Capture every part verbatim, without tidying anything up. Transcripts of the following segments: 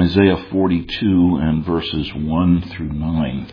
Isaiah forty-two and verses one through nine.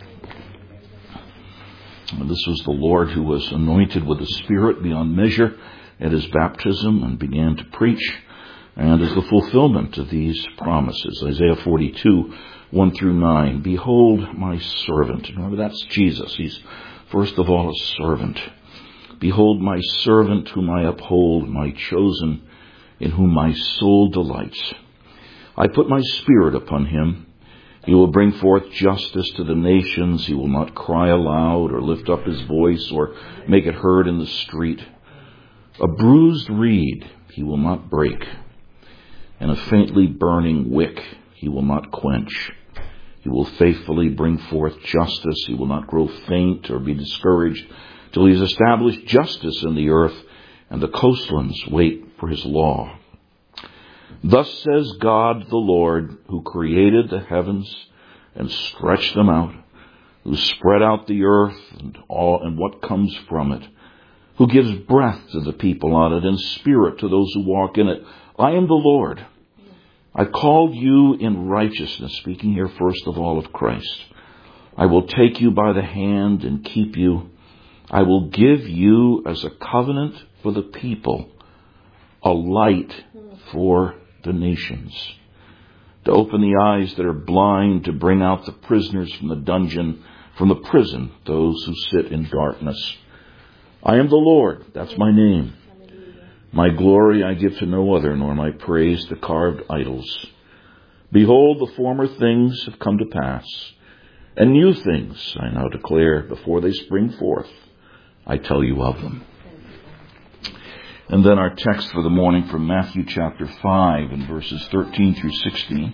This was the Lord who was anointed with the Spirit beyond measure at his baptism and began to preach, and is the fulfillment of these promises. Isaiah forty-two, one through nine. Behold my servant. Remember, that's Jesus. He's first of all a servant. Behold my servant whom I uphold, my chosen, in whom my soul delights. I put my Spirit upon him. He will bring forth justice to the nations. He will not cry aloud or lift up his voice or make it heard in the street. A bruised reed he will not break, and a faintly burning wick he will not quench. He will faithfully bring forth justice. He will not grow faint or be discouraged till he has established justice in the earth, and the coastlands wait for his law. Thus says God the Lord, who created the heavens and stretched them out, who spread out the earth and all and what comes from it, who gives breath to the people on it and spirit to those who walk in it. I am the Lord. I called you in righteousness, speaking here first of all of Christ. I will take you by the hand and keep you. I will give you as a covenant for the people, a light for the nations, to open the eyes that are blind, to bring out the prisoners from the dungeon, from the prison, those who sit in darkness. I am the Lord, that's my name. My glory I give to no other, nor my praise to carved idols. Behold, the former things have come to pass, and new things I now declare before they spring forth. I tell you of them. And then our text for the morning from Matthew chapter five and verses thirteen through sixteen.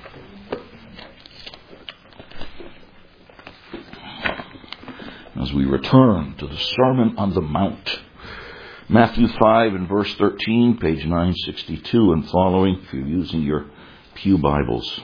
As we return to the Sermon on the Mount. Matthew five and verse thirteen, page nine sixty-two and following, if you're using your pew Bibles.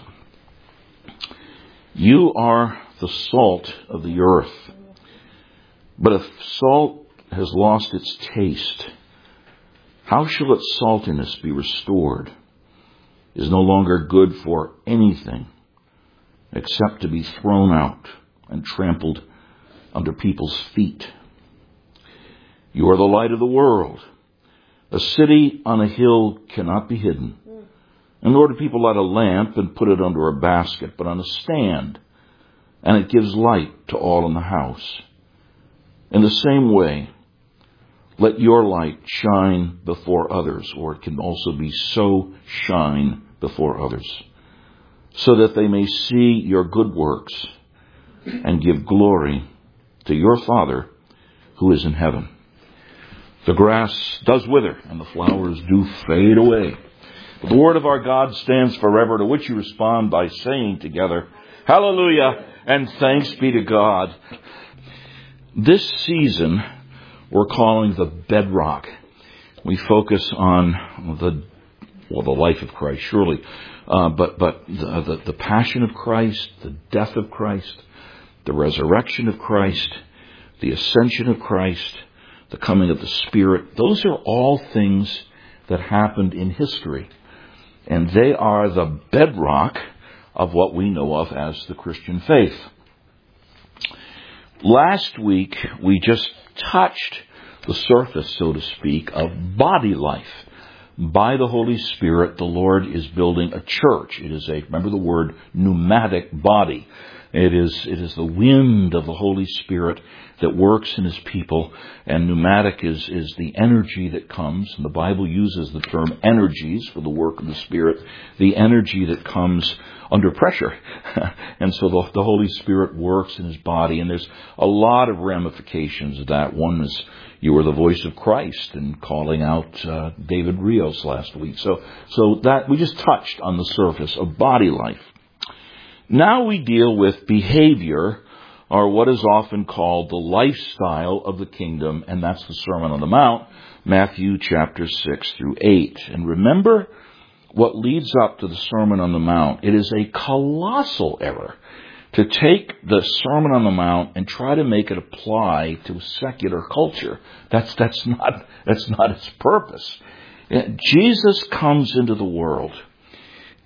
You are the salt of the earth. But if salt has lost its taste, how shall its saltiness be restored? It is no longer good for anything except to be thrown out and trampled under people's feet. You are the light of the world. A city on a hill cannot be hidden. And nor do people light a lamp and put it under a basket, but on a stand, and it gives light to all in the house. In the same way, let your light shine before others, or it can also be so shine before others, so that they may see your good works and give glory to your Father who is in heaven. The grass does wither and the flowers do fade away. The word of our God stands forever, to which you respond by saying together, Hallelujah, and thanks be to God. This season we're calling the bedrock. We focus on the well, the life of Christ, surely, uh, but but the, the the passion of Christ, the death of Christ, the resurrection of Christ, the ascension of Christ, the coming of the Spirit. Those are all things that happened in history, and they are the bedrock of what we know of as the Christian faith. Last week, we just touched the surface, so to speak, of body life. By the Holy Spirit, the Lord is building a church. It is a, remember the word, pneumatic body. It is, it is the wind of the Holy Spirit that works in His people, and pneumatic is, is the energy that comes, and the Bible uses the term energies for the work of the Spirit, the energy that comes under pressure. And so the, the Holy Spirit works in His body, and there's a lot of ramifications of that. One is, you were the voice of Christ in calling out uh, David Rios last week. So, so that we just touched on the surface of body life. Now we deal with behavior, or what is often called the lifestyle of the kingdom, and that's the Sermon on the Mount, Matthew chapter six through eight. And remember what leads up to the Sermon on the Mount. It is a colossal error to take the Sermon on the Mount and try to make it apply to secular culture. That's, that's not, that's not its purpose. Jesus comes into the world,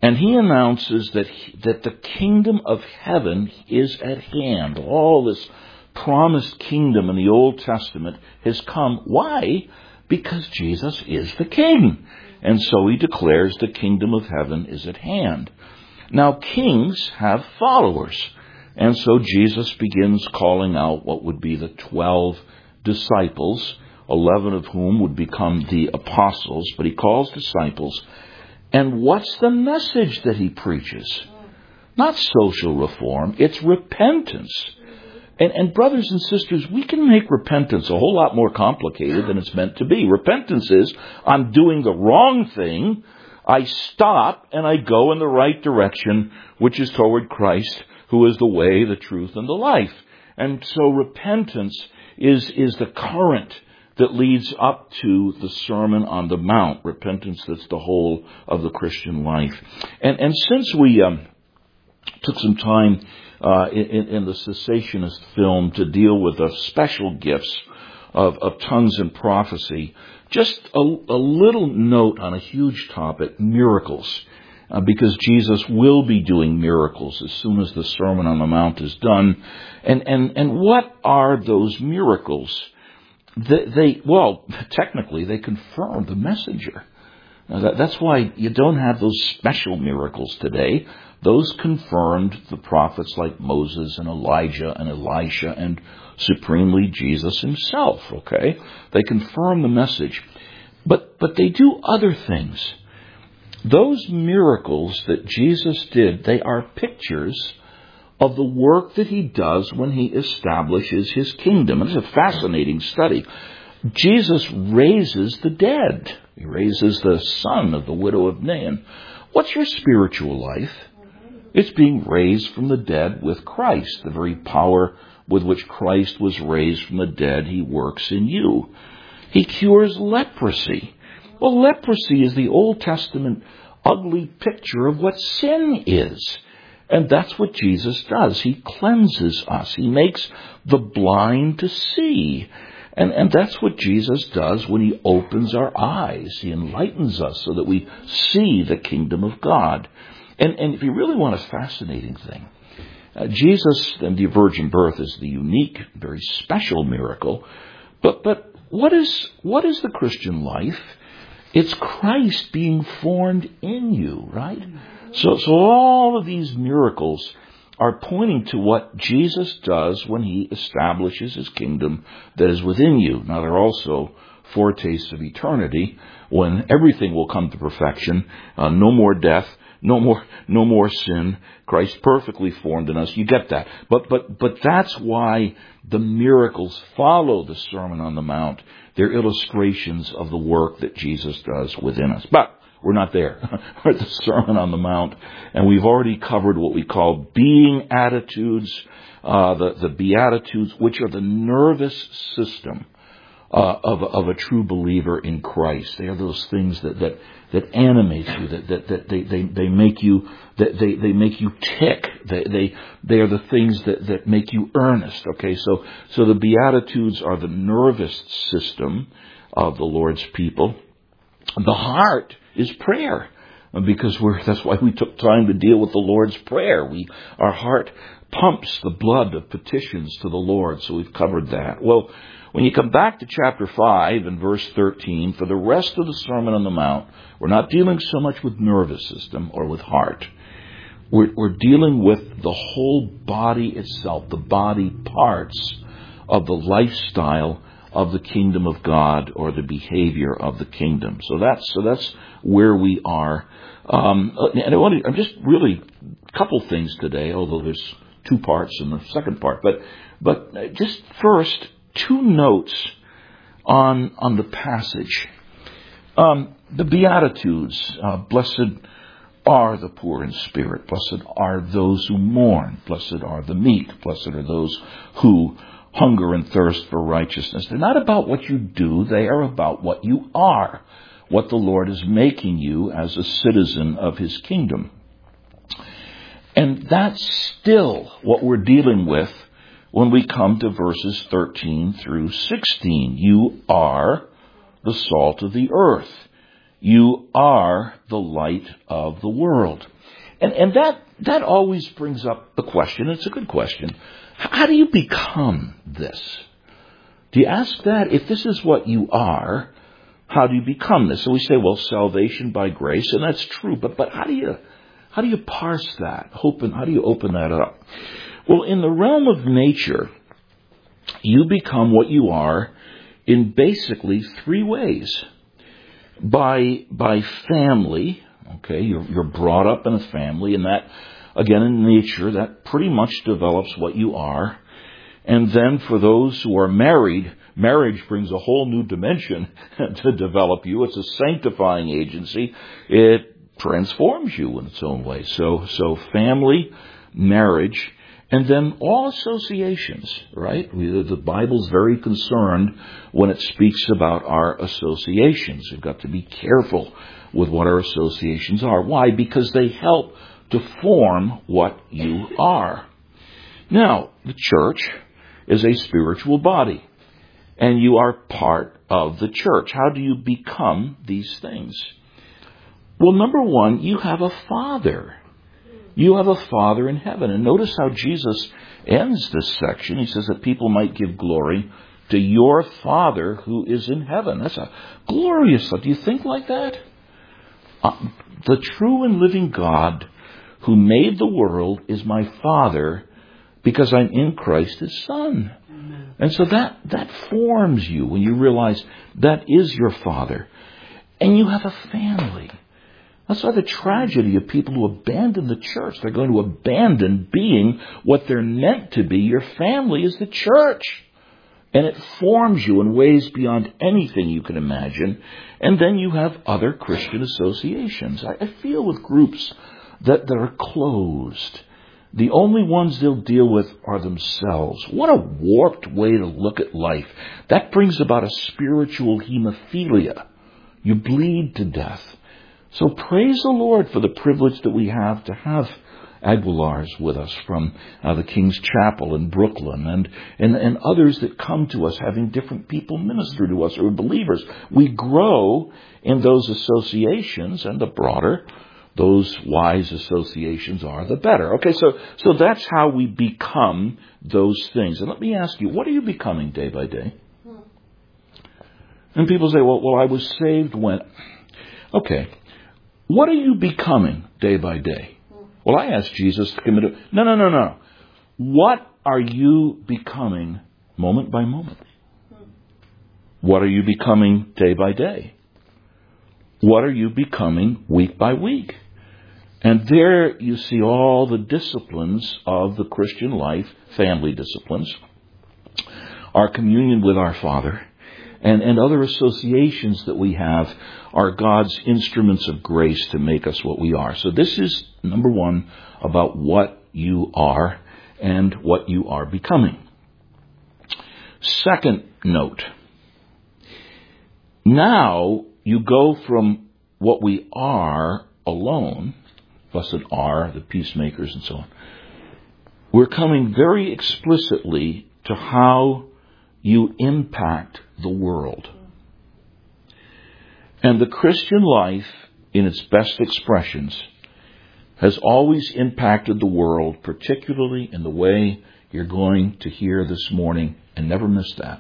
And he announces that he, that the kingdom of heaven is at hand. All this promised kingdom in the Old Testament has come. Why? Because Jesus is the King. And so he declares the kingdom of heaven is at hand. Now, kings have followers. And so Jesus begins calling out what would be the twelve disciples, eleven of whom would become the apostles, but he calls disciples. And what's the message that he preaches? Not social reform, it's repentance. And, and brothers and sisters, we can make repentance a whole lot more complicated than it's meant to be. Repentance is, I'm doing the wrong thing, I stop and I go in the right direction, which is toward Christ, who is the way, the truth, and the life. And so repentance is, is the current that leads up to the Sermon on the Mount. Repentance, that's the whole of the Christian life. And, and since we um, took some time uh, in, in the cessationist film to deal with the special gifts of, of tongues and prophecy, just a, a little note on a huge topic, miracles. Uh, because Jesus will be doing miracles as soon as the Sermon on the Mount is done. And, and, and what are those miracles? They, they well, technically, they confirm the messenger. Now that, that's why you don't have those special miracles today. Those confirmed the prophets like Moses and Elijah and Elisha and supremely Jesus himself, okay? They confirm the message. But, but they do other things. Those miracles that Jesus did, they are pictures of the work that he does when he establishes his kingdom. And it's a fascinating study. Jesus raises the dead. He raises the son of the widow of Nain. What's your spiritual life? It's being raised from the dead with Christ. The very power with which Christ was raised from the dead, he works in you. He cures leprosy. Well, leprosy is the Old Testament ugly picture of what sin is. And that's what Jesus does. He cleanses us. He makes the blind to see. And, and that's what Jesus does when he opens our eyes. He enlightens us so that we see the kingdom of God. And, and if you really want a fascinating thing, uh, Jesus and the virgin birth is the unique, very special miracle. But, but what is, what is the Christian life? It's Christ being formed in you, right? So, so all of these miracles are pointing to what Jesus does when he establishes his kingdom that is within you. Now, there are also foretastes of eternity when everything will come to perfection. Uh, no more death, no more, no more sin. Christ perfectly formed in us. You get that. But, but, but that's why the miracles follow the Sermon on the Mount. They're illustrations of the work that Jesus does within us. But we're not there. We're at the Sermon on the Mount, and we've already covered what we call being attitudes, uh, the, the Beatitudes, which are the nervous system uh, of, of a true believer in Christ. They are those things that, that, that animate you, that, that, that they, they, they make you, that they, they make you tick. They, they, they are the things that, that make you earnest. Okay, so, so the Beatitudes are the nervous system of the Lord's people. The heart is prayer, because we're, that's why we took time to deal with the Lord's Prayer. We, our heart pumps the blood of petitions to the Lord, so we've covered that. Well, when you come back to chapter five and verse thirteen, for the rest of the Sermon on the Mount, we're not dealing so much with nervous system or with heart. We're, we're dealing with the whole body itself, the body parts of the lifestyle of the kingdom of God, or the behavior of the kingdom. So that's so that's where we are. Um, and I want to, I'm just really a couple things today, although there's two parts in the second part. But but just first, two notes on on the passage. Um, the Beatitudes, uh, blessed are the poor in spirit, blessed are those who mourn, blessed are the meek, blessed are those who hunger and thirst for righteousness. They're not about what you do. They are about what you are, what the Lord is making you as a citizen of his kingdom. And that's still what we're dealing with when we come to verses thirteen through sixteen. You are the salt of the earth. You are the light of the world. And, and that, that always brings up the question, it's a good question, how do you become this? Do you ask that? If this is what you are, how do you become this? So we say, well, salvation by grace, and that's true, but, but how do you, how do you parse that? Open, how do you open that up? Well, in the realm of nature, you become what you are in basically three ways. By, by family, okay, you're, you're brought up in a family, and that, again, in nature, that pretty much develops what you are. And then for those who are married, marriage brings a whole new dimension to develop you. It's a sanctifying agency. It transforms you in its own way. So, so family, marriage, and then all associations, right? We, the Bible's very concerned when it speaks about our associations. We've got to be careful with what our associations are. Why? Because they help to form what you are. Now, the church is a spiritual body, and you are part of the church. How do you become these things? Well, number one, you have a Father. You have a Father in heaven. And notice how Jesus ends this section. He says that people might give glory to your Father who is in heaven. That's a glorious thought. Do you think like that? Uh, the true and living God who made the world is my Father because I'm in Christ His Son. Amen. And so that, that forms you when you realize that is your Father. And you have a family. That's why the tragedy of people who abandon the church, they're going to abandon being what they're meant to be. Your family is the church. And it forms you in ways beyond anything you can imagine. And then you have other Christian associations. I, I feel with groups that, that are closed. The only ones they'll deal with are themselves. What a warped way to look at life. That brings about a spiritual hemophilia. You bleed to death. So praise the Lord for the privilege that we have to have Aguilars with us from uh, the King's Chapel in Brooklyn and, and, and others that come to us having different people minister to us who are believers. We grow in those associations, and the broader those wise associations are, the better. Okay, so, so that's how we become those things. And let me ask you, what are you becoming day by day? And people say, well, well, I was saved when... Okay. What are you becoming day by day? Well, I asked Jesus to commit a... No, no, no, no. What are you becoming moment by moment? What are you becoming day by day? What are you becoming week by week? And there you see all the disciplines of the Christian life, family disciplines, our communion with our Father, and, and other associations that we have are God's instruments of grace to make us what we are. So this is, number one, about what you are and what you are becoming. Second note, now you go from what we are alone, blessed are the peacemakers and so on. We're coming very explicitly to how you impact the world. And the Christian life, in its best expressions, has always impacted the world, particularly in the way you're going to hear this morning, and never miss that.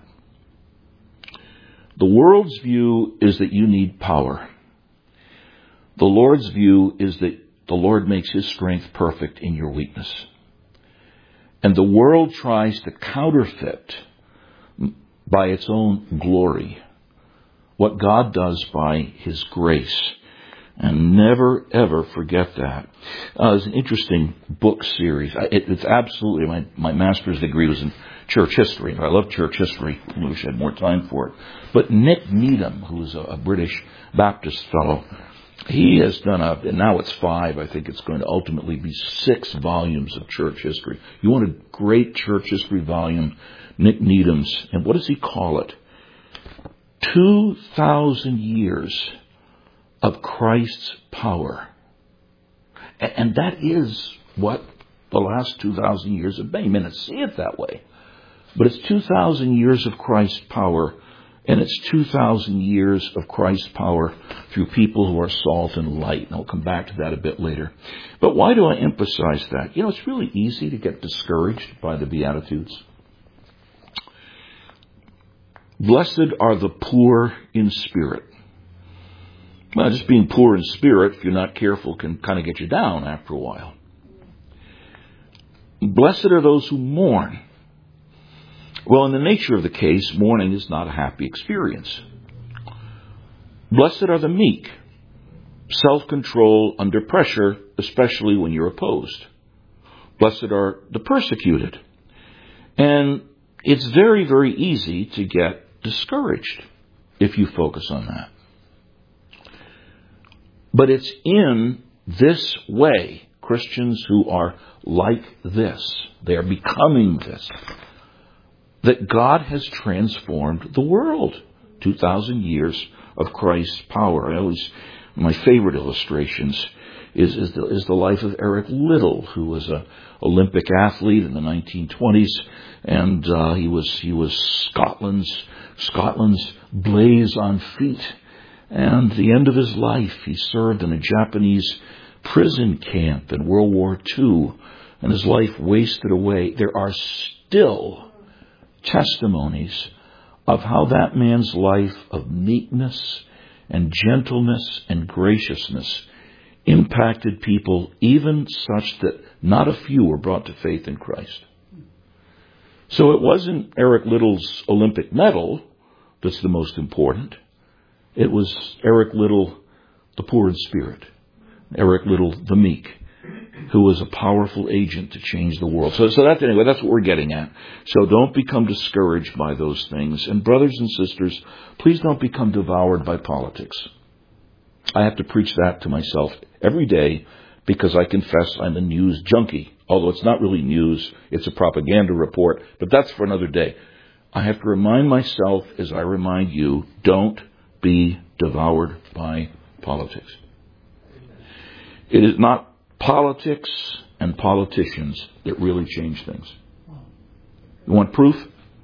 The world's view is that you need power. The Lord's view is that the Lord makes His strength perfect in your weakness. And the world tries to counterfeit by its own glory what God does by His grace. And never, ever forget that. Uh, it's an interesting book series. It, it's absolutely, my, my master's degree was in church history. I love church history. I wish I had more time for it. But Nick Needham, who's a, a British Baptist fellow, he has done a, and now it's five, I think it's going to ultimately be six volumes of church history. You want a great church history volume, Nick Needham's, and what does he call it? Two thousand years of Christ's power. And that is what the last two thousand years have been. You may not see it that way, but it's two thousand years of Christ's power And it's two thousand years of Christ's power through people who are salt and light. And I'll come back to that a bit later. But why do I emphasize that? You know, it's really easy to get discouraged by the Beatitudes. Blessed are the poor in spirit. Well, just being poor in spirit, if you're not careful, can kind of get you down after a while. Blessed are those who mourn. Well, in the nature of the case, mourning is not a happy experience. Blessed are the meek. Self-control under pressure, especially when you're opposed. Blessed are the persecuted. And it's very, very easy to get discouraged if you focus on that. But it's in this way, Christians who are like this, they are becoming this, that God has transformed the world. two thousand years of Christ's power. I always, my favorite illustrations is, is, the, is the life of Eric Liddell, who was an Olympic athlete in the nineteen twenties, and uh, he was he was Scotland's Scotland's blaze on feet. And at the end of his life, he served in a Japanese prison camp in World War Two, and his life wasted away. There are still testimonies of how that man's life of meekness and gentleness and graciousness impacted people, even such that not a few were brought to faith in Christ. So it wasn't Eric Liddell's Olympic medal that's the most important. It was Eric Liddell, the poor in spirit. Eric Liddell, the meek, who was a powerful agent to change the world. So, so that, anyway, that's what we're getting at. So don't become discouraged by those things. And brothers and sisters, please don't become devoured by politics. I have to preach that to myself every day because I confess I'm a news junkie. Although it's not really news, it's a propaganda report, but that's for another day. I have to remind myself, as I remind you, don't be devoured by politics. It is not politics and politicians that really change things. You want proof?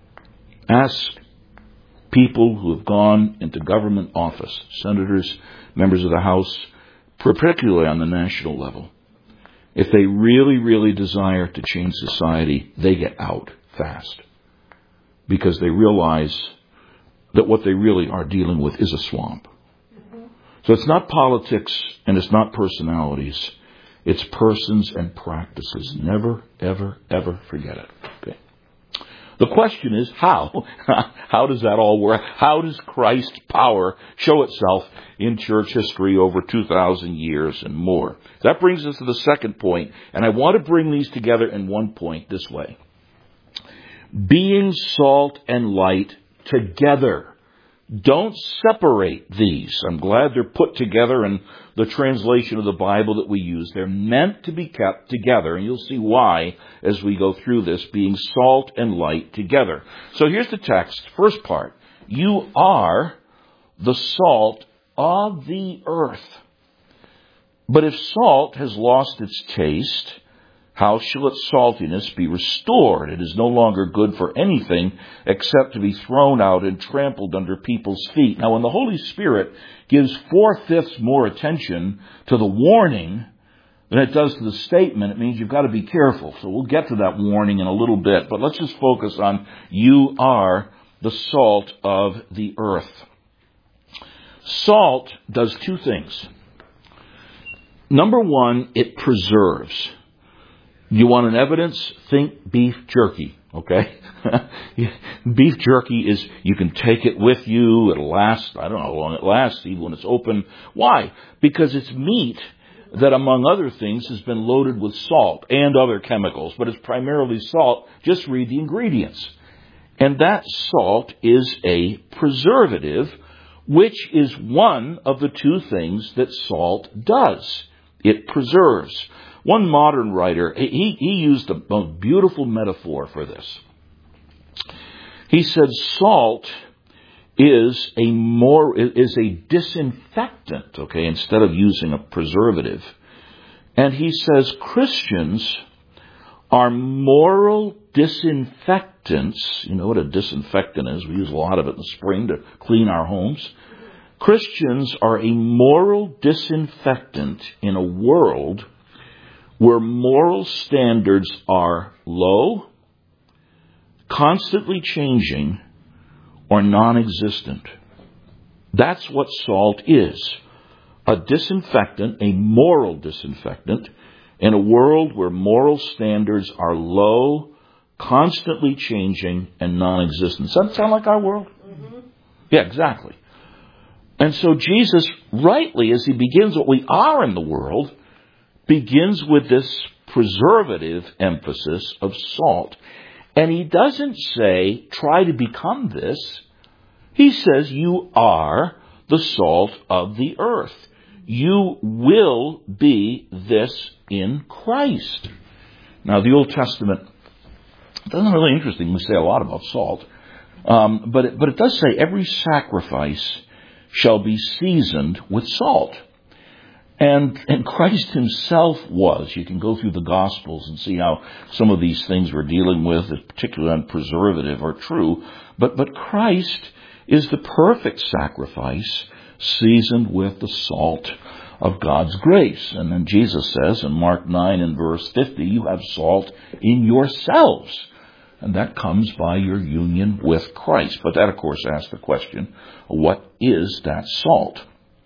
Ask people who have gone into government office, senators, members of the House, particularly on the national level. If they really, really desire to change society, they get out fast because they realize that what they really are dealing with is a swamp. So it's not politics and it's not personalities. It's persons and practices. Never, ever, ever forget it. Okay. The question is how? How does that all work? How does Christ's power show itself in church history over two thousand years and more? That brings us to the second point, and I want to bring these together in one point this way. Being salt and light together. Don't separate these. I'm glad they're put together in the translation of the Bible that we use. They're meant to be kept together, and you'll see why as we go through this, being salt and light together. So here's the text. First part. You are the salt of the earth. But if salt has lost its taste, how shall its saltiness be restored? It is no longer good for anything except to be thrown out and trampled under people's feet. Now, when the Holy Spirit gives four-fifths more attention to the warning than it does to the statement, it means you've got to be careful. So we'll get to that warning in a little bit. But let's just focus on you are the salt of the earth. Salt does two things. Number one, it preserves. You want an evidence? Think beef jerky, okay? Beef jerky is, you can take it with you. It'll last, I don't know how long it lasts, even when it's open. Why? Because it's meat that, among other things, has been loaded with salt and other chemicals, but it's primarily salt. Just read the ingredients. And that salt is a preservative, which is one of the two things that salt does. It preserves. One modern writer, he, he used a most beautiful metaphor for this. He said salt is a more is a disinfectant, okay, instead of using a preservative. And he says Christians are moral disinfectants. You know what a disinfectant is? We use a lot of it in the spring to clean our homes. Christians are a moral disinfectant in a world where moral standards are low, constantly changing, or non-existent. That's what salt is. A disinfectant, a moral disinfectant, in a world where moral standards are low, constantly changing, and non-existent. Does that sound like our world? Mm-hmm. Yeah, exactly. And so Jesus, rightly, as he begins what we are in the world, begins with this preservative emphasis of salt. And he doesn't say, try to become this. He says, you are the salt of the earth. You will be this in Christ. Now, the Old Testament doesn't really interesting. We say a lot about salt. Um, but, it, but it does say every sacrifice shall be seasoned with salt. And, and Christ himself was. You can go through the Gospels and see how some of these things we're dealing with, particularly on preservative, are true. But, but Christ is the perfect sacrifice seasoned with the salt of God's grace. And then Jesus says in Mark nine and verse fifty, you have salt in yourselves. And that comes by your union with Christ. But that, of course, asks the question, what is that salt?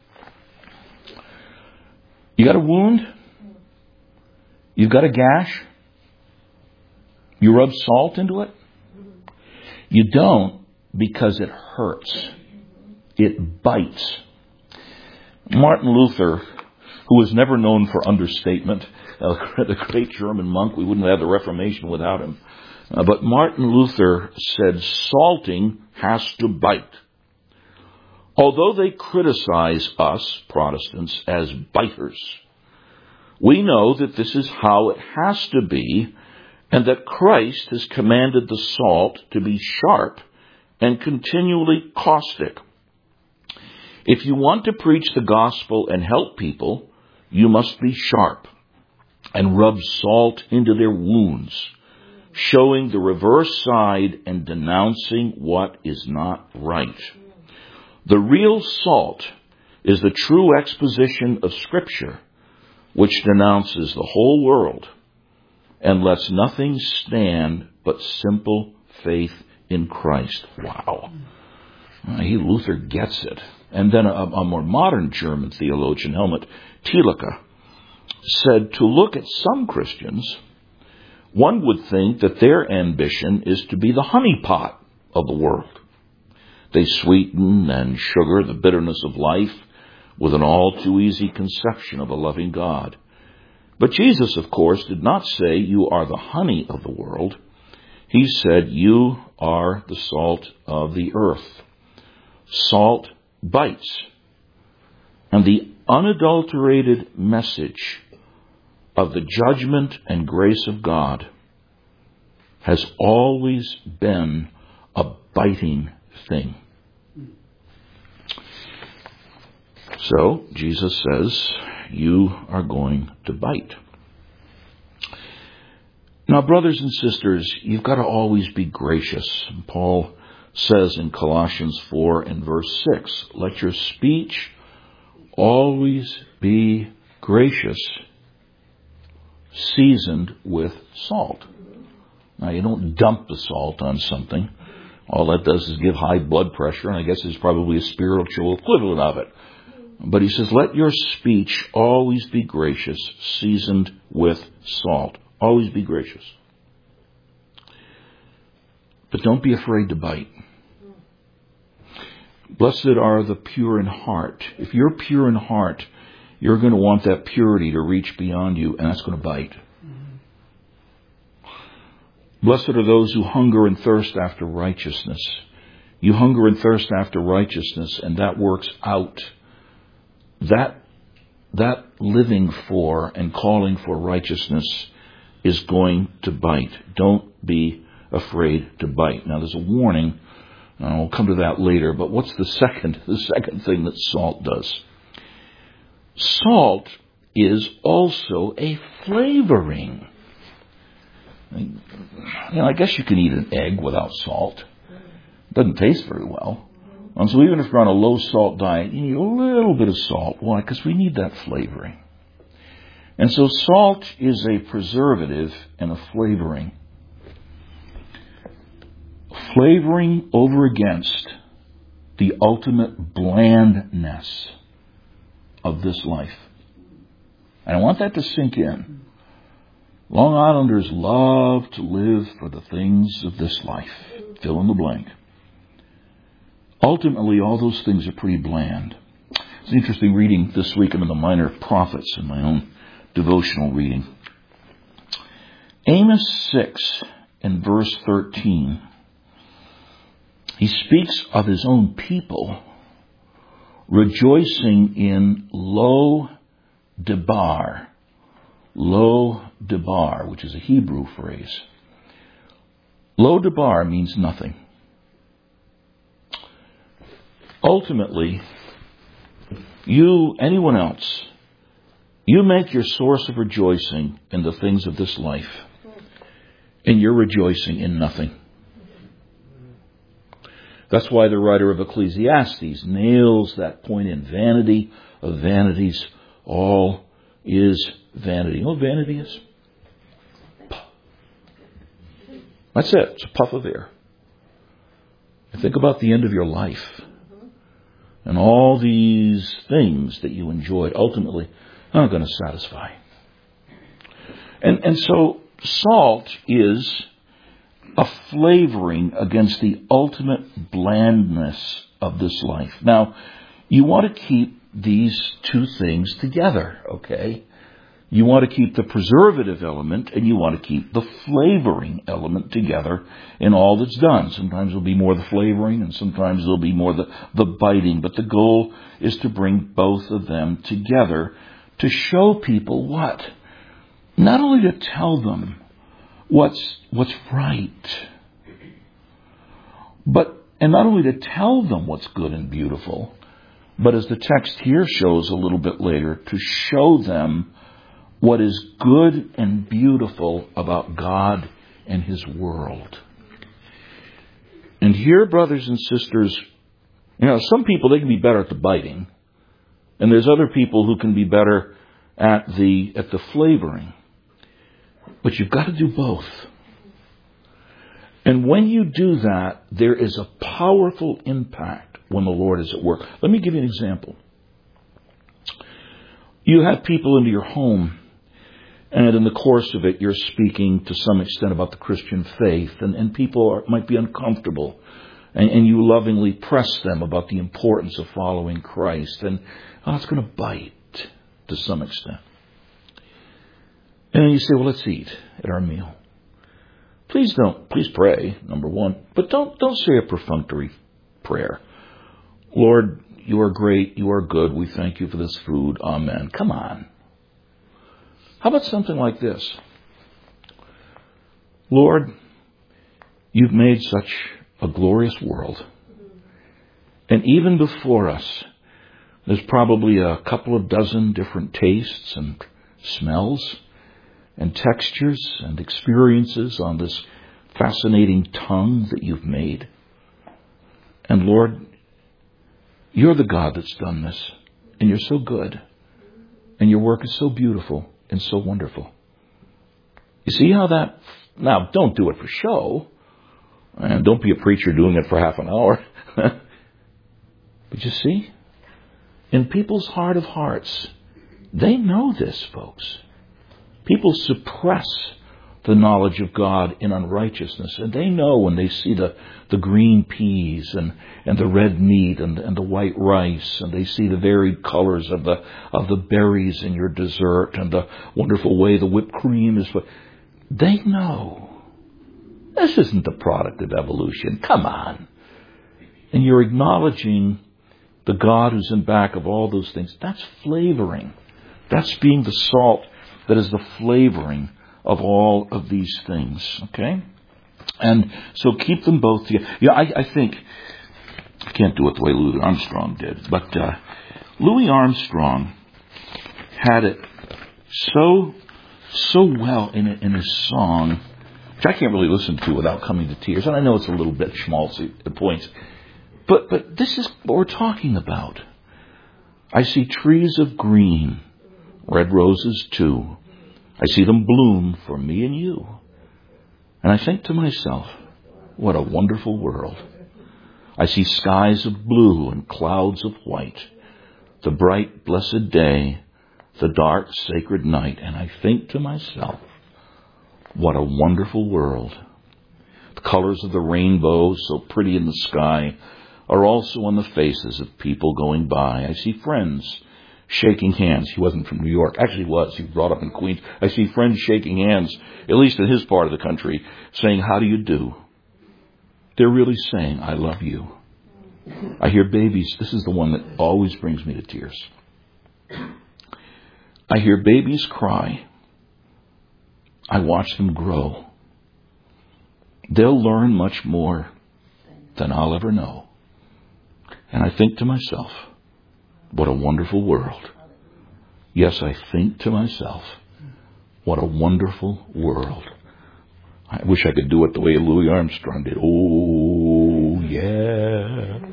You got a wound? You've got a gash? You rub salt into it? You don't, because it hurts. It bites. Martin Luther, who was never known for understatement, uh, the great German monk, we wouldn't have the Reformation without him. Uh, but Martin Luther said salting has to bite. Although they criticize us, Protestants, as biters, we know that this is how it has to be, and that Christ has commanded the salt to be sharp and continually caustic. If you want to preach the gospel and help people, you must be sharp and rub salt into their wounds, showing the reverse side and denouncing what is not right. The real salt is the true exposition of Scripture, which denounces the whole world and lets nothing stand but simple faith in Christ. Wow. He, Luther gets it. And then a, a more modern German theologian, Helmut Thielicke, said to look at some Christians, one would think that their ambition is to be the honeypot of the world. They sweeten and sugar the bitterness of life with an all too easy conception of a loving God. But Jesus, of course, did not say you are the honey of the world. He said you are the salt of the earth. Salt bites. And the unadulterated message of the judgment and grace of God has always been a biting thing. So, Jesus says, you are going to bite. Now, brothers and sisters, you've got to always be gracious. Paul says in Colossians four and verse six, let your speech always be gracious, seasoned with salt. Now, you don't dump the salt on something. All that does is give high blood pressure, and I guess there's probably a spiritual equivalent of it. But he says, let your speech always be gracious, seasoned with salt. Always be gracious. But don't be afraid to bite. Blessed are the pure in heart. If you're pure in heart, you're going to want that purity to reach beyond you, and that's going to bite. Blessed are those who hunger and thirst after righteousness. You hunger and thirst after righteousness, and that works out. That, that living for and calling for righteousness is going to bite. Don't be afraid to bite. Now, there's a warning, and I'll come to that later, but what's the second, the second thing that salt does? Salt is also a flavoring. You know, I guess you can eat an egg without salt. It doesn't taste very well. And so even if you're on a low-salt diet, you need a little bit of salt. Why? Because we need that flavoring. And so salt is a preservative and a flavoring. Flavoring over against the ultimate blandness of this life. And I want that to sink in. Long Islanders love to live for the things of this life. Fill in the blank. Ultimately, all those things are pretty bland. It's interesting reading this week in the Minor Prophets in my own devotional reading. Amos six and verse thirteen. He speaks of his own people rejoicing in Lo Debar. Lo Debar, which is a Hebrew phrase. Lo Debar means nothing. Ultimately, you, anyone else, you make your source of rejoicing in the things of this life, and you're rejoicing in nothing. That's why the writer of Ecclesiastes nails that point in. Vanity of vanities, all is vanity. You know what vanity is? That's it. It's a puff of air. And think about the end of your life. And all these things that you enjoyed ultimately aren't going to satisfy. And, and so salt is a flavoring against the ultimate blandness of this life. Now, you want to keep these two things together, okay? You want to keep the preservative element and you want to keep the flavoring element together in all that's done. Sometimes it'll be more the flavoring and sometimes it'll be more the, the biting. But the goal is to bring both of them together to show people what? Not only to tell them what's what's right, but and not only to tell them what's good and beautiful, but as the text here shows a little bit later, to show them what is good and beautiful about God and His world. And here, brothers and sisters, you know, some people, they can be better at the biting, and there's other people who can be better at the at the flavoring. But you've got to do both. And when you do that, there is a powerful impact when the Lord is at work. Let me give you an example. You have people into your home, and in the course of it, you're speaking to some extent about the Christian faith, and, and people are, might be uncomfortable, and, and you lovingly press them about the importance of following Christ, and oh, it's going to bite to some extent. And then you say, well, let's eat at our meal. Please don't, please pray, number one, but don't, don't say a perfunctory prayer. Lord, you are great, you are good, we thank you for this food, amen. Come on. How about something like this? Lord, you've made such a glorious world. And even before us, there's probably a couple of dozen different tastes and smells and textures and experiences on this fascinating tongue that you've made. And Lord, you're the God that's done this. And you're so good. And your work is so beautiful and so wonderful. You see how that... Now, don't do it for show. And don't be a preacher doing it for half an hour. But you see, in people's heart of hearts, they know this, folks. People suppress the knowledge of God in unrighteousness. And they know when they see the, the green peas and, and the red meat and, and the white rice, and they see the varied colors of the of the berries in your dessert and the wonderful way the whipped cream is. They know this isn't the product of evolution. Come on. And you're acknowledging the God who's in back of all those things. That's flavoring. That's being the salt that is the flavoring of all of these things, okay? And so keep them both together. Yeah, I, I think, I can't do it the way Louis Armstrong did, but uh, Louis Armstrong had it so, so well in it, in his song, which I can't really listen to without coming to tears. And I know it's a little bit schmaltzy at points. But, but this is what we're talking about. I see trees of green, red roses too. I see them bloom for me and you. And I think to myself, what a wonderful world. I see skies of blue and clouds of white, the bright, blessed day, the dark, sacred night. And I think to myself, what a wonderful world. The colors of the rainbow, so pretty in the sky, are also on the faces of people going by. I see friends shaking hands. He wasn't from New York. Actually, he was. He was brought up in Queens. I see friends shaking hands, at least in his part of the country, saying, how do you do? They're really saying, I love you. I hear babies. This is the one that always brings me to tears. I hear babies cry. I watch them grow. They'll learn much more than I'll ever know. And I think to myself, what a wonderful world. Yes, I think to myself, what a wonderful world. I wish I could do it the way Louis Armstrong did. Oh, yeah.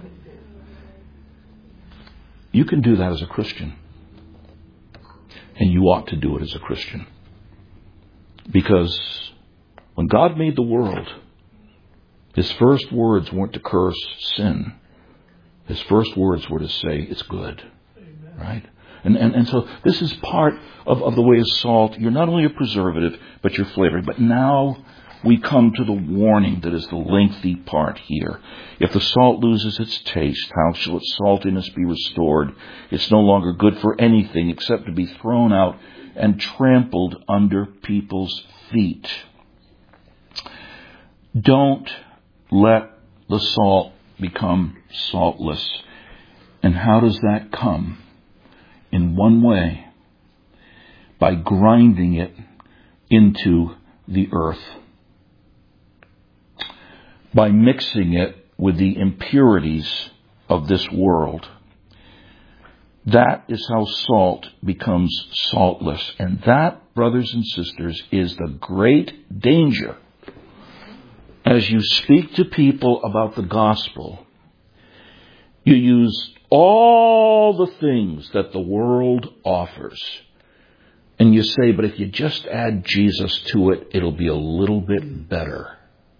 You can do that as a Christian. And you ought to do it as a Christian. Because when God made the world, His first words weren't to curse sin. His first words were to say, it's good. Amen. Right? And, and and so this is part of, of the way of salt. You're not only a preservative, but you're flavoring. But now we come to the warning that is the lengthy part here. If the salt loses its taste, how shall its saltiness be restored? It's no longer good for anything except to be thrown out and trampled under people's feet. Don't let the salt become saltless. And how does that come? In one way, by grinding it into the earth, by mixing it with the impurities of this world. That is how salt becomes saltless. And that, brothers and sisters, is the great danger. As you speak to people about the gospel, you use all the things that the world offers. And you say, but if you just add Jesus to it, it'll be a little bit better.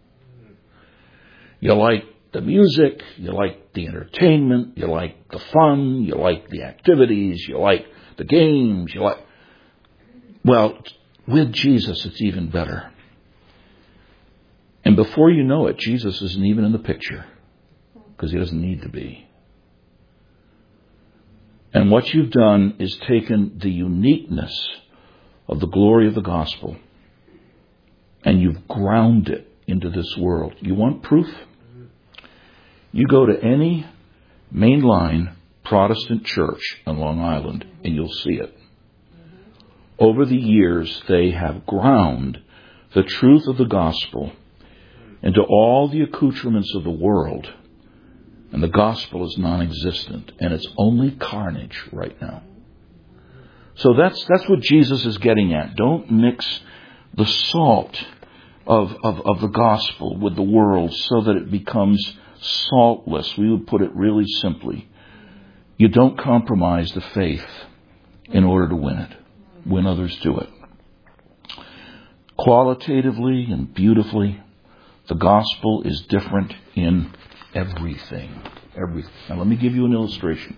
You like the music, you like the entertainment, you like the fun, you like the activities, you like the games, you like... Well, with Jesus, it's even better. And before you know it, Jesus isn't even in the picture, because He doesn't need to be. And what you've done is taken the uniqueness of the glory of the gospel, and you've ground it into this world. You want proof? You go to any mainline Protestant church on Long Island, and you'll see it. Over the years, they have ground the truth of the gospel into all the accoutrements of the world, and the gospel is non-existent, and it's only carnage right now. So that's that's what Jesus is getting at. Don't mix the salt of, of, of the gospel with the world so that it becomes saltless. We would put it really simply. You don't compromise the faith in order to win it. Win others to it. Qualitatively and beautifully, the gospel is different in everything. Everything. Now let me give you an illustration.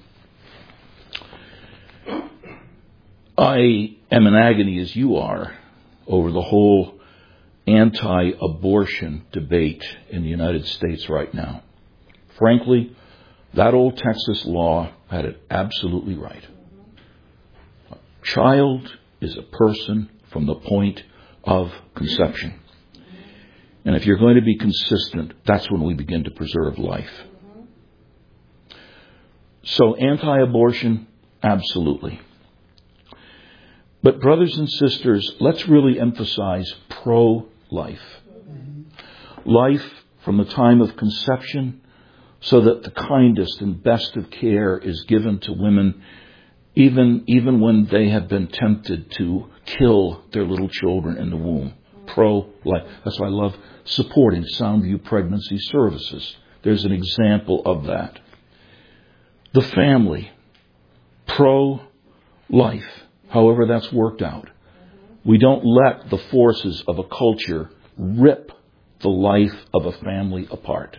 I am in agony as you are over the whole anti-abortion debate in the United States right now. Frankly, that old Texas law had it absolutely right. A child is a person from the point of conception. And if you're going to be consistent, that's when we begin to preserve life. So anti-abortion, absolutely. But brothers and sisters, let's really emphasize pro-life. Life from the time of conception, so that the kindest and best of care is given to women, even, even when they have been tempted to kill their little children in the womb. pro-life. That's why I love supporting Soundview Pregnancy Services. There's an example of that. The family, pro-life, however that's worked out. We don't let the forces of a culture rip the life of a family apart.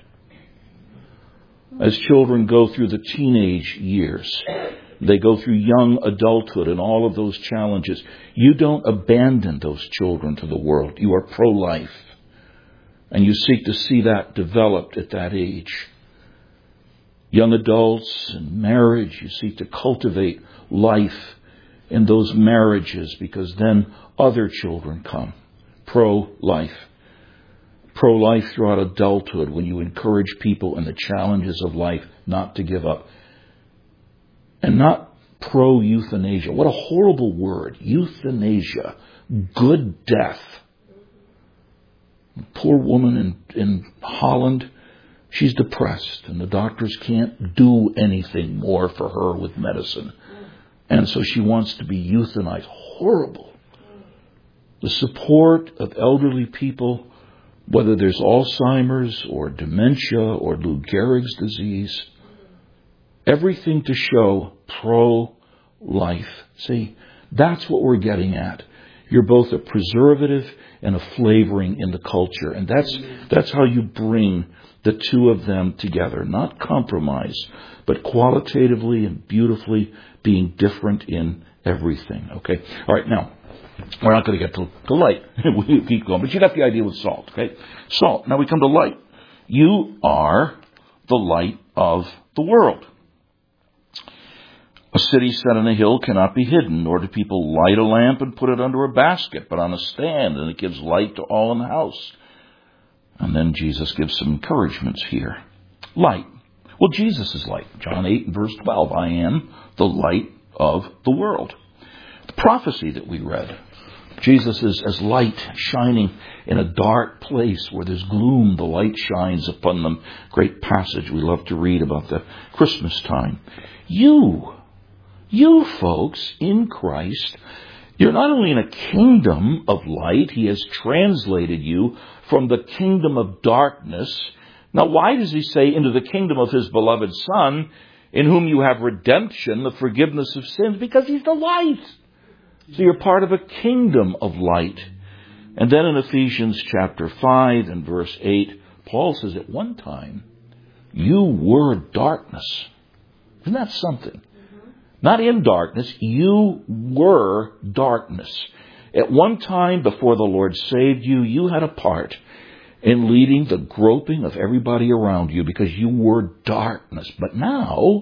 As children go through the teenage years, they go through young adulthood and all of those challenges. You don't abandon those children to the world. You are pro-life. And you seek to see that developed at that age. Young adults and marriage, you seek to cultivate life in those marriages, because then other children come. Pro-life. Pro-life throughout adulthood, when you encourage people in the challenges of life not to give up. And not pro-euthanasia. What a horrible word. Euthanasia. Good death. Poor woman in, in Holland, she's depressed, and the doctors can't do anything more for her with medicine. And so she wants to be euthanized. Horrible. The support of elderly people, whether there's Alzheimer's or dementia or Lou Gehrig's disease, everything to show pro-life. See, that's what we're getting at. You're both a preservative and a flavoring in the culture. And that's that's how you bring the two of them together. Not compromise, but qualitatively and beautifully being different in everything. Okay? All right, now, we're not going to get to, to light. We keep going. But you got the idea with salt. Okay? Salt. Now we come to light. You are the light of the world. A city set on a hill cannot be hidden, nor do people light a lamp and put it under a basket, but on a stand, and it gives light to all in the house. And then Jesus gives some encouragements here. Light. Well, Jesus is light. John eight and verse twelve. I am the light of the world. The prophecy that we read. Jesus is as light shining in a dark place where there's gloom. The light shines upon them. Great passage we love to read about the Christmas time. You... You folks in Christ, you're not only in a kingdom of light, He has translated you from the kingdom of darkness. Now, why does He say into the kingdom of His beloved Son, in whom you have redemption, the forgiveness of sins? Because He's the light. So you're part of a kingdom of light. And then in Ephesians chapter five and verse eight, Paul says at one time, you were darkness. Isn't that something? Not in darkness, you were darkness. At one time before the Lord saved you, you had a part in leading the groping of everybody around you because you were darkness. But now,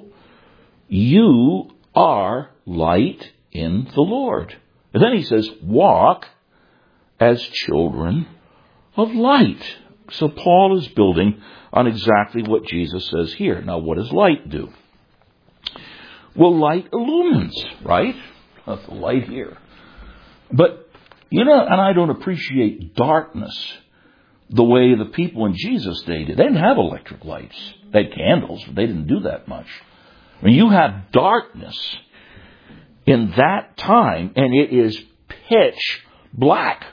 you are light in the Lord. And then he says, walk as children of light. So Paul is building on exactly what Jesus says here. Now, what does light do? Well, light illumines, right? That's the light here. But, you know, and I don't appreciate darkness the way the people in Jesus' day did. They didn't have electric lights. They had candles, but they didn't do that much. I mean, you have darkness in that time, and it is pitch black.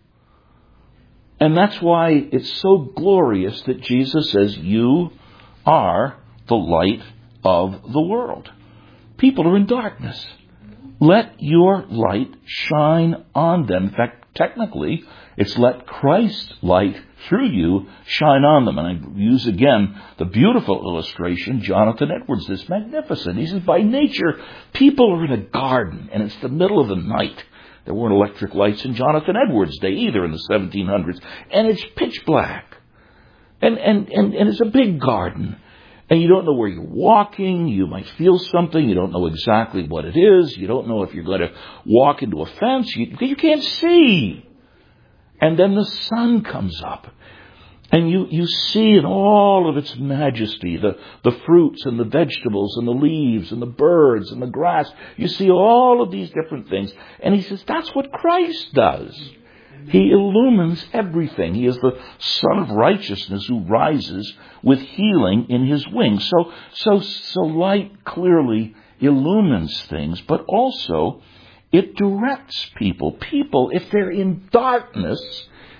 And that's why it's so glorious that Jesus says, you are the light of the world. People are in darkness. Let your light shine on them. In fact, technically, it's let Christ's light through you shine on them. And I use again the beautiful illustration, Jonathan Edwards, this magnificent. He says, by nature, people are in a garden, and it's the middle of the night. There weren't electric lights in Jonathan Edwards' day either in the seventeen hundreds. And it's pitch black. And, and, and, and it's a big garden. And you don't know where you're walking. You might feel something. You don't know exactly what it is. You don't know if you're going to walk into a fence. You, you can't see. And then the sun comes up. And you, you see in all of its majesty the, the fruits and the vegetables and the leaves and the birds and the grass. You see all of these different things. And he says, that's what Christ does. He illumines everything. He is the Son of Righteousness who rises with healing in His wings. So, so, so light clearly illumines things, but also it directs people. People, if they're in darkness,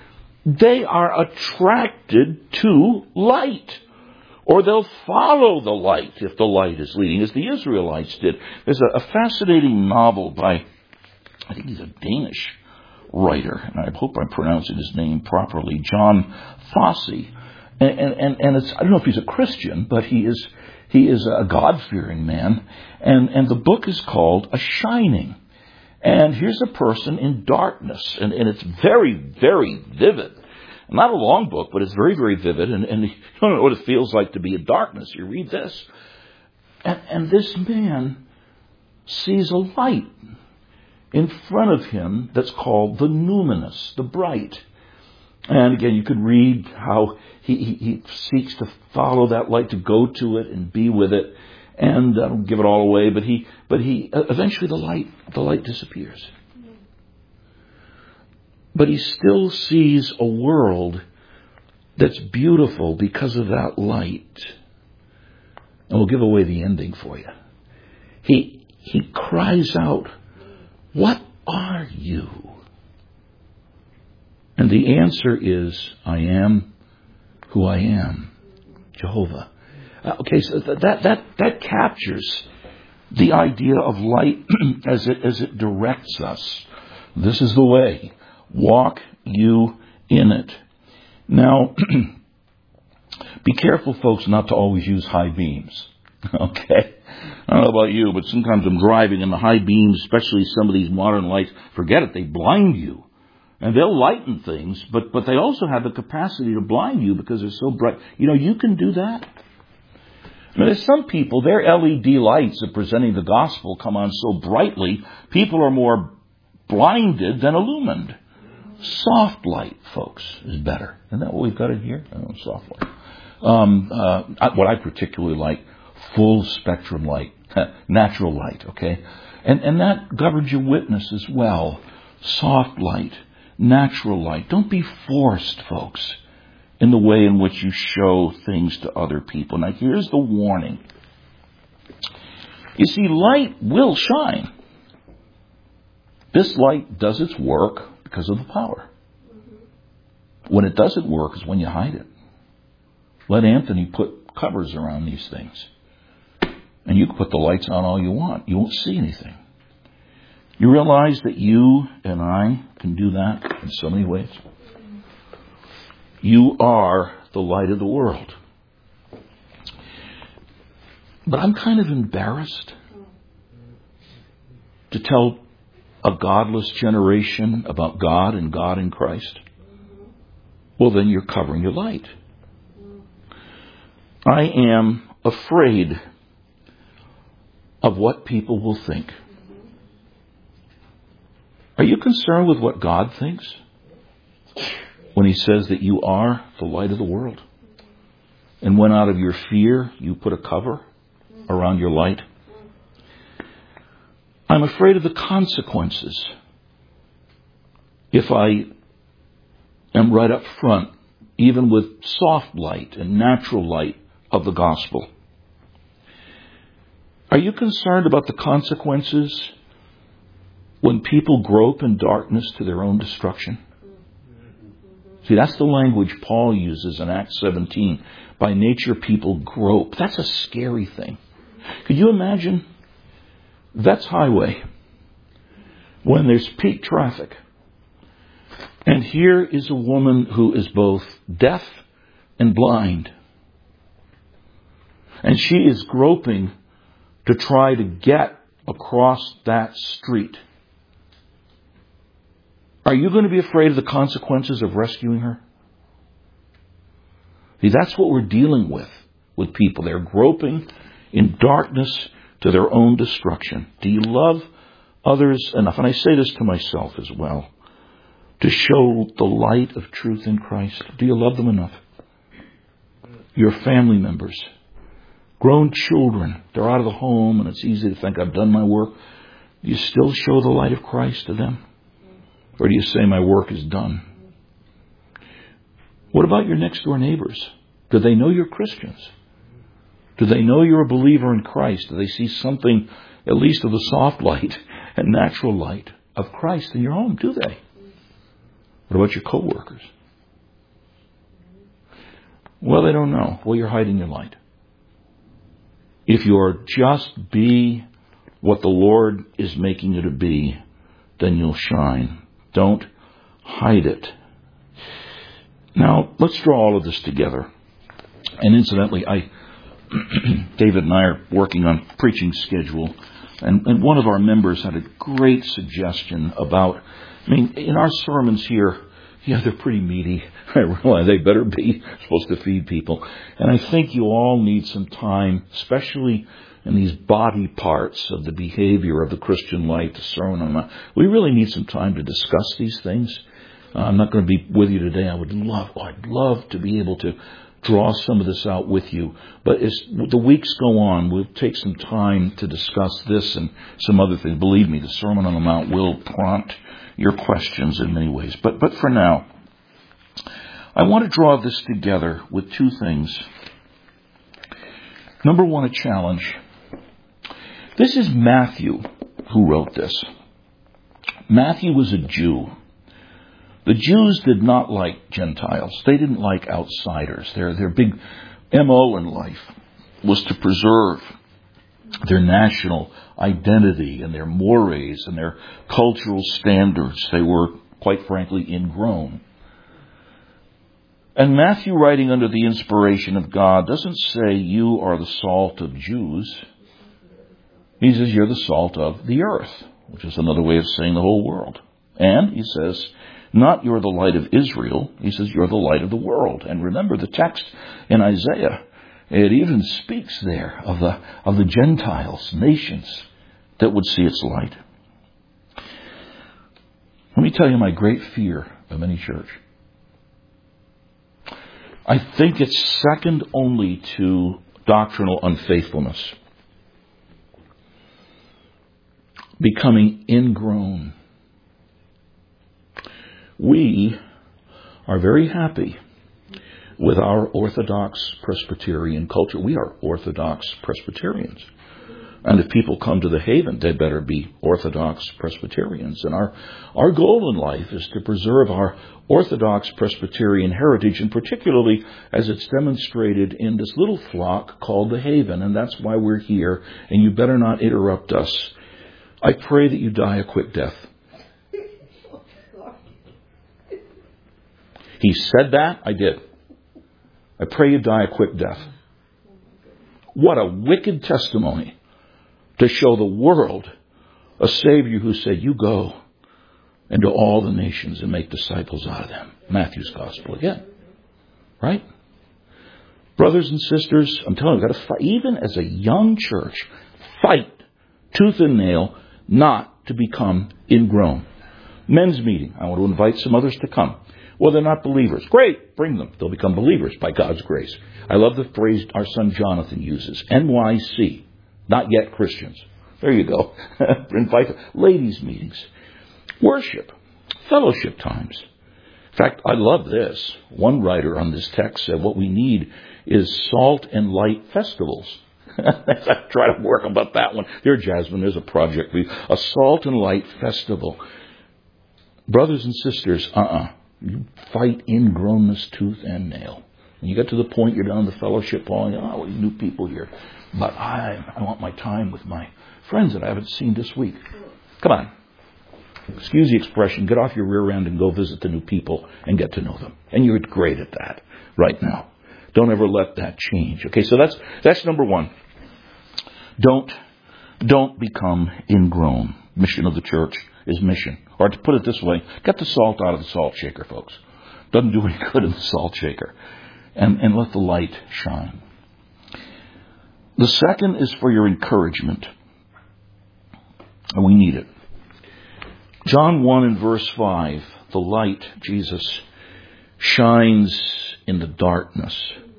they are attracted to light. Or they'll follow the light if the light is leading, as the Israelites did. There's a, a fascinating novel by, I think he's a Danish writer, and I hope I'm pronouncing his name properly, John Fosse. And, and, and it's, I don't know if he's a Christian, but he is he is a God-fearing man. And, and the book is called A Shining. And here's a person in darkness, and, and it's very, very vivid. Not a long book, but it's very, very vivid, and, and you don't know what it feels like to be in darkness. You read this, and, and this man sees a light in front of him that's called the numinous, the bright. And again, you could read how he, he, he seeks to follow that light, to go to it and be with it, and I don't give it all away, but he, but he eventually the light, the light disappears. But he still sees a world that's beautiful because of that light. And we'll give away the ending for you. He he cries out, "What are you?" And the answer is, "I am who I am, Jehovah." Uh, okay, so that that that captures the idea of light as it as it directs us. This is the way. Walk you in it. Now, be careful, folks, not to always use high beams. Okay? I don't know about you, but sometimes I'm driving and the high beams, especially some of these modern lights, forget it, they blind you. And they'll lighten things, but, but they also have the capacity to blind you because they're so bright. You know, you can do that. I mean, there's some people, their L E D lights of presenting the gospel come on so brightly, people are more blinded than illumined. Soft light, folks, is better. Isn't that what we've got in here? Oh, soft light. Um, uh, what I particularly like, full spectrum light, natural light, okay? And, and that governs your witness as well. Soft light, natural light. Don't be forced, folks, in the way in which you show things to other people. Now, here's the warning. You see, light will shine. This light does its work because of the power. When it doesn't work is when you hide it. Let Anthony put covers around these things. And you can put the lights on all you want. You won't see anything. You realize that you and I can do that in so many ways. You are the light of the world. But I'm kind of embarrassed to tell a godless generation about God and God in Christ. Well, then you're covering your light. I am afraid of what people will think. Are you concerned with what God thinks when He says that you are the light of the world? And when out of your fear you put a cover around your light? I'm afraid of the consequences if I am right up front, even with soft light and natural light of the gospel. Are you concerned about the consequences when people grope in darkness to their own destruction? See, that's the language Paul uses in Acts seventeen. By nature, people grope. That's a scary thing. Could you imagine? That's highway. When there's peak traffic. And here is a woman who is both deaf and blind. And she is groping to try to get across that street. Are you going to be afraid of the consequences of rescuing her? See, that's what we're dealing with, with people. They're groping in darkness to their own destruction. Do you love others enough? And I say this to myself as well. To show the light of truth in Christ. Do you love them enough? Your family members. Grown children. They're out of the home and it's easy to think, I've done my work. Do you still show the light of Christ to them? Or do you say, my work is done? What about your next door neighbors? Do they know you're Christians? Do they know you're a believer in Christ? Do they see something, at least of the soft light and natural light of Christ in your home? Do they? What about your co-workers? Well, they don't know. Well, you're hiding your light. If you're just be what the Lord is making you to be, then you'll shine. Don't hide it. Now, let's draw all of this together. And incidentally, I, David and I are working on preaching schedule. And, and one of our members had a great suggestion about, I mean, in our sermons here, yeah, they're pretty meaty. I realize they better be supposed to feed people. And I think you all need some time, especially in these body parts of the behavior of the Christian life, the Sermon on the Mount. We really need some time to discuss these things. Uh, I'm not going to be with you today. I would love, oh, I'd love to be able to draw some of this out with you. But as the weeks go on, we'll take some time to discuss this and some other things. Believe me, the Sermon on the Mount will prompt your questions in many ways. But but for now, I want to draw this together with two things. Number one, a challenge. This is Matthew who wrote this. Matthew was a Jew. The Jews did not like Gentiles. They didn't like outsiders. Their, their big M O in life was to preserve their national identity and their mores and their cultural standards. They were, quite frankly, ingrown. And Matthew, writing under the inspiration of God, doesn't say you are the salt of Jews. He says you're the salt of the earth, which is another way of saying the whole world. And he says, not you're the light of Israel. He says you're the light of the world. And remember the text in Isaiah. It even speaks there of the of the Gentiles, nations that would see its light. Let me tell you my great fear of any church. I think it's second only to doctrinal unfaithfulness. Becoming ingrown. We are very happy with our Orthodox Presbyterian culture. We are Orthodox Presbyterians. And if people come to the Haven, they better be Orthodox Presbyterians. And our, our goal in life is to preserve our Orthodox Presbyterian heritage, and particularly as it's demonstrated in this little flock called the Haven. And that's why we're here, and you better not interrupt us. I pray that you die a quick death. He said that, I did. I pray you die a quick death. What a wicked testimony to show the world a Savior who said, you go into all the nations and make disciples out of them. Matthew's Gospel again. Right? Brothers and sisters, I'm telling you, we've got to fight, even as a young church, fight tooth and nail not to become ingrown. Men's meeting. I want to invite some others to come. Well, they're not believers. Great, bring them. They'll become believers by God's grace. I love the phrase our son Jonathan uses. N Y C, not yet Christians. There you go. Invite them. Ladies' meetings. Worship. Fellowship times. In fact, I love this. One writer on this text said what we need is salt and light festivals. I try to work about that one. There, Jasmine, there's a project. A salt and light festival. Brothers and sisters, uh-uh. You fight ingrownness tooth and nail. When you get to the point you're down in the fellowship hall, and, oh, new people here. But I, I want my time with my friends that I haven't seen this week. Come on. Excuse the expression. Get off your rear end and go visit the new people and get to know them. And you're great at that right now. Don't ever let that change. Okay, so that's that's number one. Don't don't become ingrown. Mission of the church is mission. Or to put it this way, get the salt out of the salt shaker, folks. Doesn't do any good in the salt shaker. And, and let the light shine. The second is for your encouragement. And we need it. John one and verse five, the light, Jesus, shines in the darkness.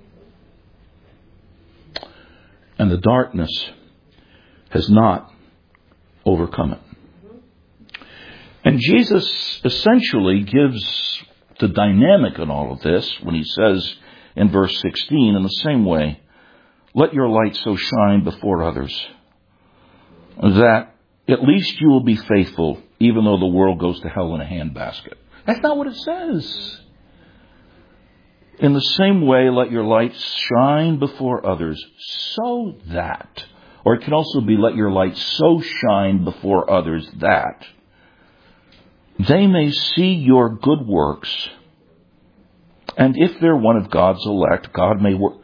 And the darkness has not overcome it. And Jesus essentially gives the dynamic in all of this when he says in verse sixteen, in the same way, let your light so shine before others that at least you will be faithful even though the world goes to hell in a handbasket. That's not what it says. In the same way, let your light shine before others so that, or it can also be let your light so shine before others that they may see your good works, and if they're one of God's elect, God may work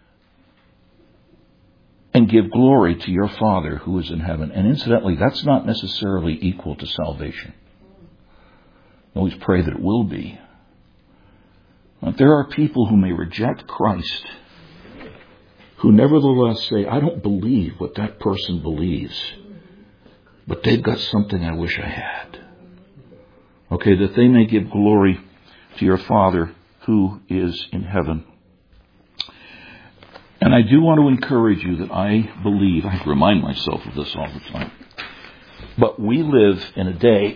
and give glory to your Father who is in heaven. And incidentally, that's not necessarily equal to salvation. I always pray that it will be. But there are people who may reject Christ, who nevertheless say, I don't believe what that person believes, but they've got something I wish I had. Okay, that they may give glory to your Father who is in heaven. And I do want to encourage you that I believe, I remind myself of this all the time, but we live in a day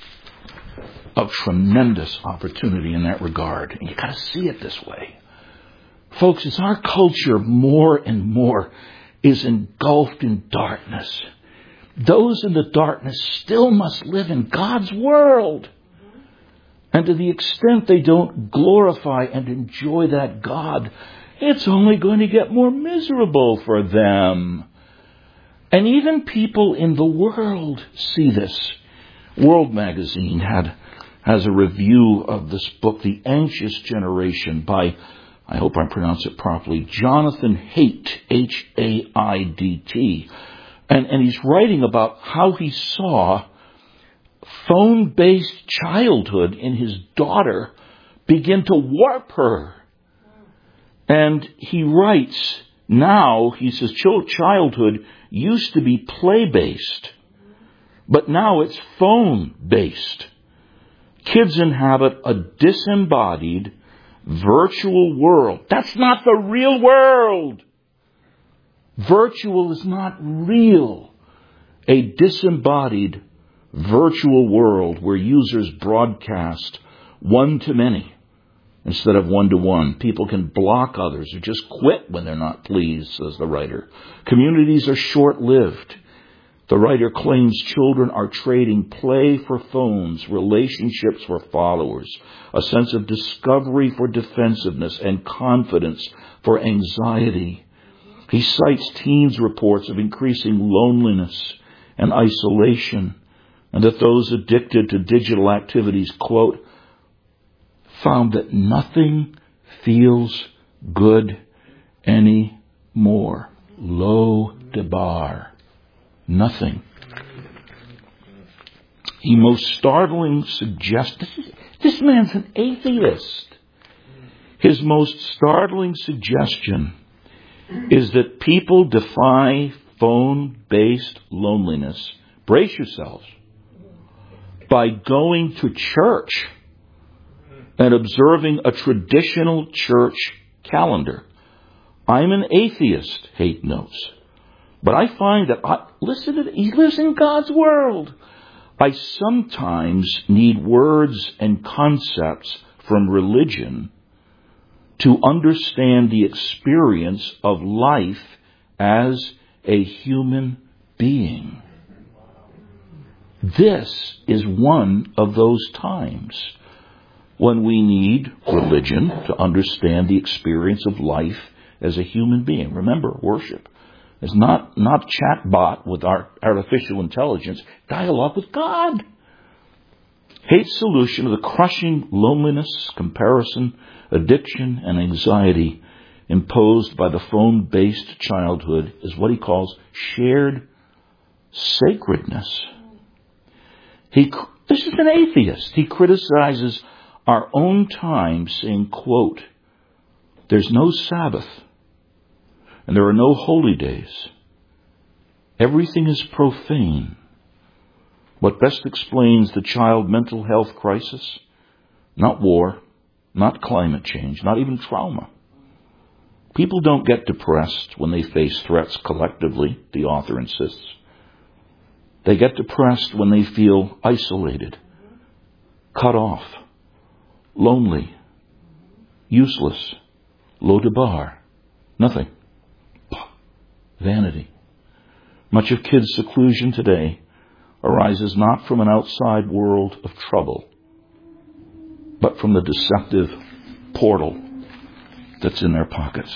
of tremendous opportunity in that regard. And you've got to see it this way. Folks, as our culture more and more is engulfed in darkness, those in the darkness still must live in God's world. And to the extent they don't glorify and enjoy that God, it's only going to get more miserable for them. And even people in the world see this. World Magazine had has a review of this book, The Anxious Generation, by, I hope I pronounce it properly, Jonathan Haidt, H A I D T. And, and he's writing about how he saw phone-based childhood in his daughter begin to warp her. And he writes, now, he says, childhood used to be play-based, but now it's phone-based. Kids inhabit a disembodied virtual world. That's not the real world. Virtual is not real. A disembodied virtual world where users broadcast one to many instead of one to one. People can block others or just quit when they're not pleased, says the writer. Communities are short-lived. The writer claims children are trading play for phones, relationships for followers, a sense of discovery for defensiveness, and confidence for anxiety. He cites teens' reports of increasing loneliness and isolation, and that those addicted to digital activities, quote, found that nothing feels good anymore. Lo debar. Nothing. The most startling suggestion, this man's an atheist. His most startling suggestion is that people defy phone-based loneliness, brace yourselves, by going to church and observing a traditional church calendar. I'm an atheist, Haidt notes. But I find that, I, listen to, he lives in God's world. I sometimes need words and concepts from religion to understand the experience of life as a human being. This is one of those times when we need religion to understand the experience of life as a human being. Remember, worship is not, not chatbot with our artificial intelligence, dialogue with God. Haidt's solution to the crushing loneliness, comparison, addiction, and anxiety imposed by the phone-based childhood is what he calls shared sacredness. He, this is an atheist. He criticizes our own time, saying, quote, there's no Sabbath, and there are no holy days. Everything is profane. What best explains the child mental health crisis? Not war, not climate change, not even trauma. People don't get depressed when they face threats collectively, the author insists. They get depressed when they feel isolated, cut off, lonely, useless, lo debar, nothing. Vanity. Much of kids' seclusion today arises not from an outside world of trouble, but from the deceptive portal that's in their pockets.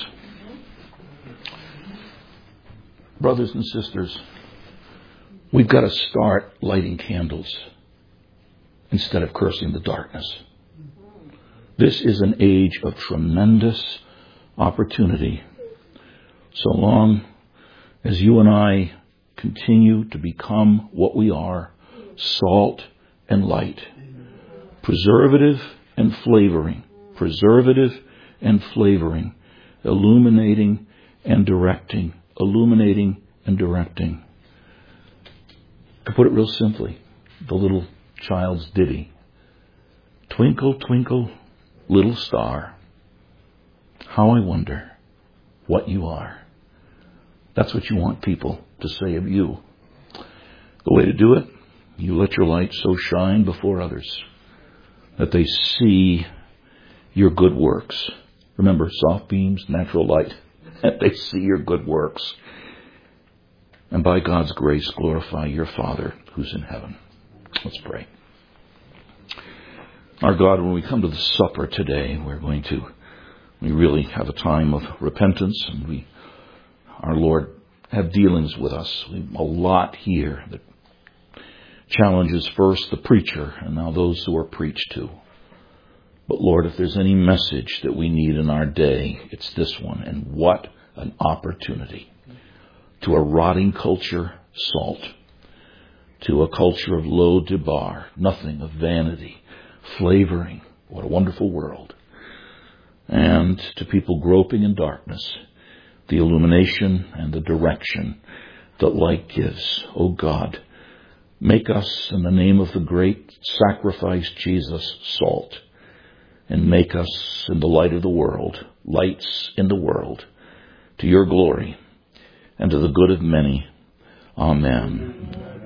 Brothers and sisters, we've got to start lighting candles instead of cursing the darkness. This is an age of tremendous opportunity. So long as you and I continue to become what we are, salt and light, preservative and flavoring, preservative and flavoring, illuminating and directing, illuminating and directing. To put it real simply, the little child's ditty. Twinkle, twinkle, little star, how I wonder what you are. That's what you want people to say of you. The way to do it, you let your light so shine before others that they see your good works. Remember, soft beams, natural light. That they see your good works. And by God's grace, glorify your Father who's in heaven. Let's pray. Our God, when we come to the supper today, we're going to, we really have a time of repentance, and we, our Lord, have dealings with us. We have a lot here that challenges first the preacher and now those who are preached to. But Lord, if there's any message that we need in our day, it's this one. And what an opportunity. To a rotting culture, salt. To a culture of low debar, nothing of vanity, flavoring. What a wonderful world. And to people groping in darkness, the illumination and the direction that light gives. Oh God, make us, in the name of the great sacrifice Jesus, salt. And make us, in the light of the world, lights in the world, to your glory and to the good of many. Amen.